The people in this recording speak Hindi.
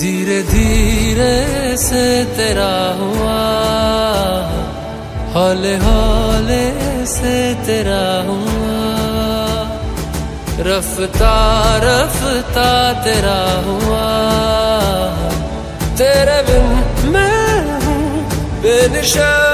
धीरे धीरे से तेरा हुआ, हौले हौले से तेरा हुआ, रफ्ता रफ्ता तेरा हुआ। तेरे बिन मैं हूँ बेनिशान।